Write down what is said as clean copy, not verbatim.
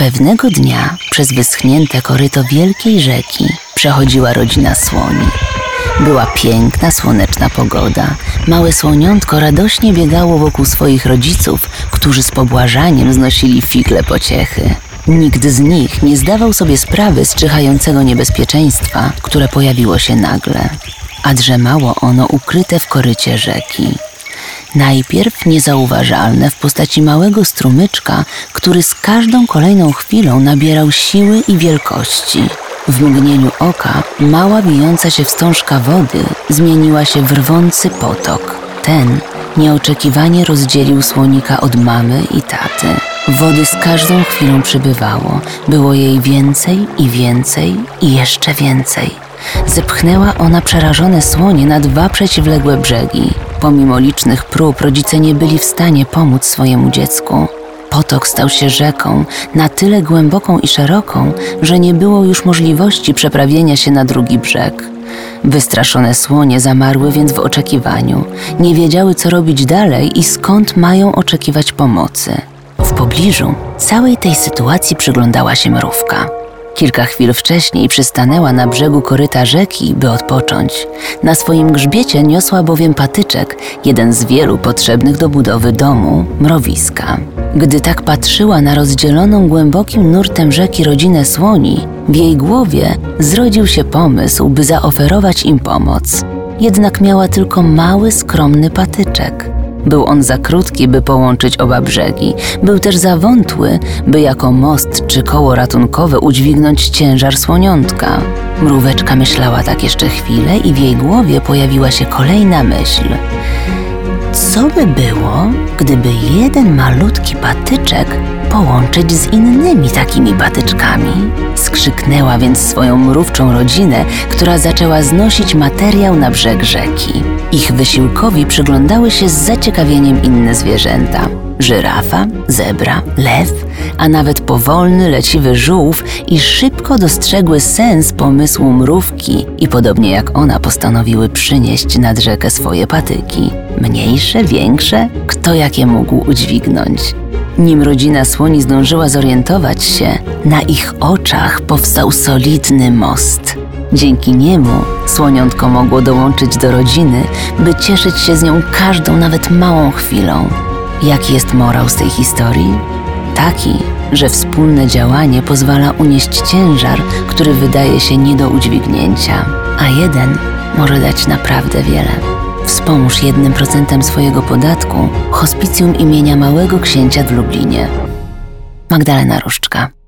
Pewnego dnia przez wyschnięte koryto wielkiej rzeki przechodziła rodzina słoni. Była piękna, słoneczna pogoda. Małe słoniątko radośnie biegało wokół swoich rodziców, którzy z pobłażaniem znosili figle pociechy. Nikt z nich nie zdawał sobie sprawy z czyhającego niebezpieczeństwa, które pojawiło się nagle, a drzemało ono ukryte w korycie rzeki. Najpierw niezauważalne w postaci małego strumyczka, który z każdą kolejną chwilą nabierał siły i wielkości. W mgnieniu oka mała wijąca się wstążka wody zmieniła się w rwący potok. Ten nieoczekiwanie rozdzielił słonika od mamy i taty. Wody z każdą chwilą przybywało. Było jej więcej i więcej i jeszcze więcej. Zepchnęła ona przerażone słonie na 2 przeciwległe brzegi. Pomimo licznych prób rodzice nie byli w stanie pomóc swojemu dziecku. Potok stał się rzeką, na tyle głęboką i szeroką, że nie było już możliwości przeprawienia się na drugi brzeg. Wystraszone słonie zamarły więc w oczekiwaniu. Nie wiedziały, co robić dalej i skąd mają oczekiwać pomocy. W pobliżu całej tej sytuacji przyglądała się mrówka. Kilka chwil wcześniej przystanęła na brzegu koryta rzeki, by odpocząć. Na swoim grzbiecie niosła bowiem patyczek, jeden z wielu potrzebnych do budowy domu, mrowiska. Gdy tak patrzyła na rozdzieloną głębokim nurtem rzeki rodzinę słoni, w jej głowie zrodził się pomysł, by zaoferować im pomoc. Jednak miała tylko mały, skromny patyczek. Był on za krótki, by połączyć oba brzegi. Był też za wątły, by jako most czy koło ratunkowe udźwignąć ciężar słoniątka. Mróweczka myślała tak jeszcze chwilę i w jej głowie pojawiła się kolejna myśl. Co by było, gdyby jeden malutki patyczek połączyć z innymi takimi patyczkami? Skrzyknęła więc swoją mrówczą rodzinę, która zaczęła znosić materiał na brzeg rzeki. Ich wysiłkowi przyglądały się z zaciekawieniem inne zwierzęta. Żyrafa, zebra, lew, a nawet powolny, leciwy żółw i szybko dostrzegły sens pomysłu mrówki i podobnie jak ona postanowiły przynieść nad rzekę swoje patyki. Mniejsze, większe, kto jakie mógł udźwignąć. Nim rodzina słoni zdążyła zorientować się, na ich oczach powstał solidny most. Dzięki niemu słoniątko mogło dołączyć do rodziny, by cieszyć się z nią każdą, nawet małą chwilą. Jaki jest morał z tej historii? Taki, że wspólne działanie pozwala unieść ciężar, który wydaje się nie do udźwignięcia, a jeden może dać naprawdę wiele. Wspomóż 1% swojego podatku Hospicjum imienia Małego Księcia w Lublinie. Magdalena Różczka.